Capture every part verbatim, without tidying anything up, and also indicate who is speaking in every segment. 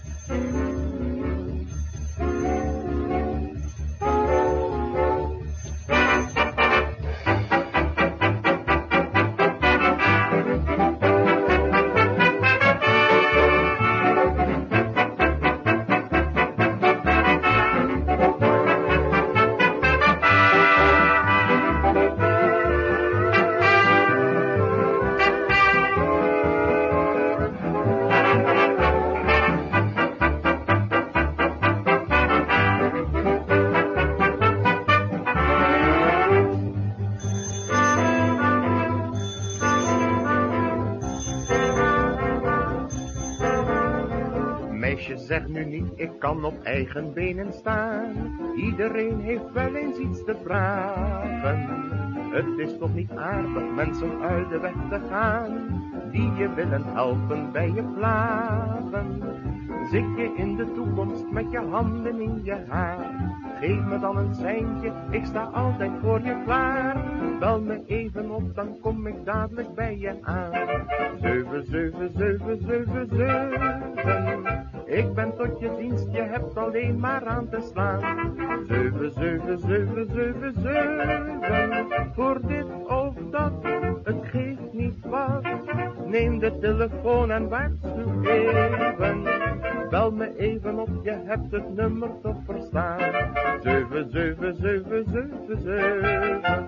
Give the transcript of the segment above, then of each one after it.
Speaker 1: Meisje, zeg nu niet, ik kan op eigen benen staan. Iedereen heeft wel eens iets te vragen. Het is toch niet aardig mensen uit de weg te gaan, die je willen helpen bij je plagen. Zit je in de toekomst met je handen in je haar, geef me dan een seintje, ik sta altijd voor je klaar. Bel me even op, dan kom ik dadelijk bij je aan. Zeven, zeven, zeven, zeven, zeven. Ik ben tot je dienst, je hebt alleen maar aan te slaan. Zeven, zeven, zeven, zeven, zeven. Voor dit of dat, het geeft niet wat. Neem de telefoon en waarschuw even. Bel me even op, je hebt het nummer toch verstaan. Zeven, zeven, zeven, zeven, zeven.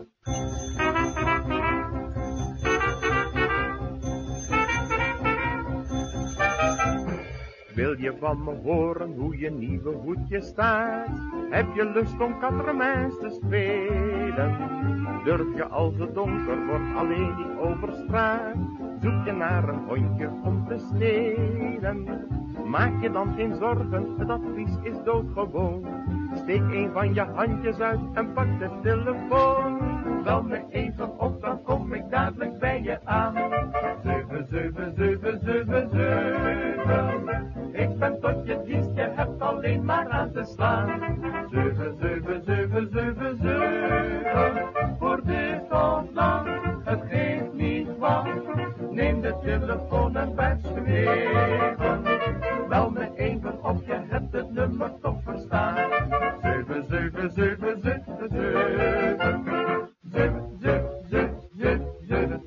Speaker 1: Wil je van me horen hoe je nieuwe hoedje staat? Heb je lust om katremijns te spelen? Durf je als het donker wordt alleen niet over straat? Zoek je naar een hondje om te sneden? Maak je dan geen zorgen, het advies is doodgewoon. Steek een van je handjes uit en pak de telefoon. Bel me even op, dan kom ik dadelijk bij je aan. Zeven, zeven, zeven, zeven, zeven. Ik ben tot je dienst, je hebt alleen maar aan te slaan. Zeven, zeven, zeven, zeven, zeven. Voor dit of dat, het geeft niet wat. Neem de telefoon en waarschuw even. Bel me even op, je hebt het nummer toch verstaan. Zeven, zeven, zeven, zeven, zeven. Zeven, zeven, zeven, zeven, zeven.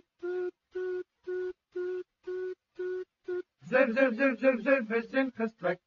Speaker 1: Zeven, zeven, zeven, zeven, zeven is in gesprek.